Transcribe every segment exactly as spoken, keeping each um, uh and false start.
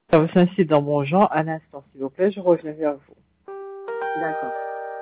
Ça vous incite dans mon genre. Un instant, s'il vous plaît, je reviens vers vous. D'accord.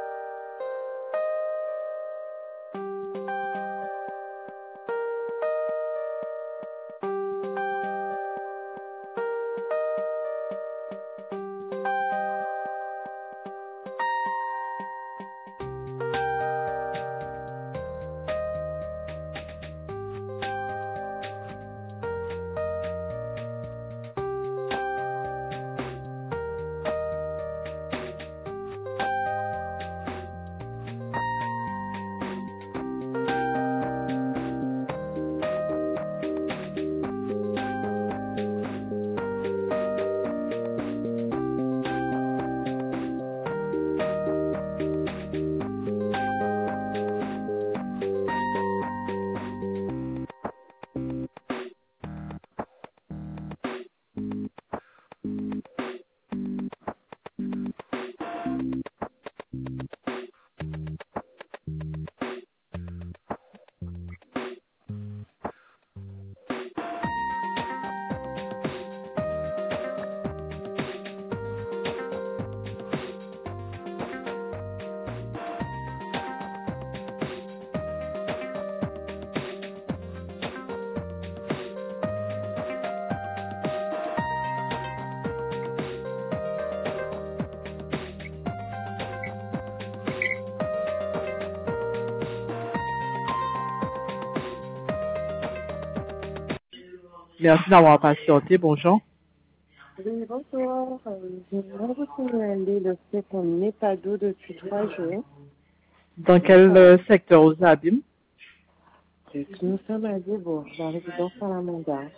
Merci d'avoir patienté. Bonjour. Oui, bonjour. Euh, Je voudrais vous signaler le fait qu'on n'est pas d'eau depuis trois jours. Dans quel euh, secteur vous habitez? Nous sommes à Vieux-Bourg, la résidence à la Monda.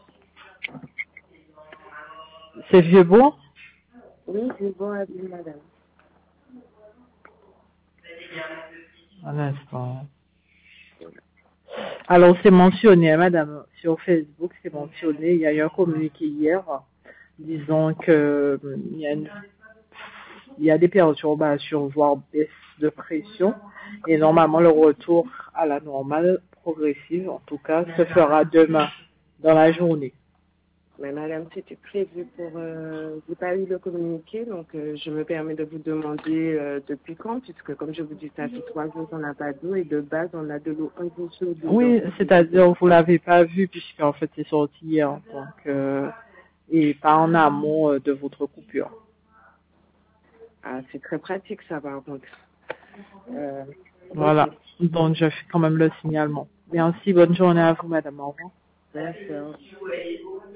C'est Vieux-Bourg? Oui, Vieux-Bourg à Ville, madame. Un instant. Alors, c'est mentionné, madame, sur Facebook, c'est mentionné. Il y a eu un communiqué hier, disant que euh, il y a, une, il y a des perturbations, voire baisse de pression. Et normalement, le retour à la normale progressive, en tout cas, se fera demain, dans la journée. Mais madame, c'était prévu pour... Euh, j'ai pas eu le communiqué, donc euh, je me permets de vous demander euh, depuis quand, puisque comme je vous dis, ça fait trois jours qu'on n'a pas d'eau et de base, on a de l'eau un jour sur deux. Oui, c'est-à-dire vous l'avez pas vu puisqu'en fait c'est sorti hier, donc euh, et pas en amont euh, de votre coupure. Ah, c'est très pratique ça par contre. Euh, Voilà, ok. donc je fais quand même le signalement. Merci, bonne journée à vous, madame. Au revoir. Merci. Hein.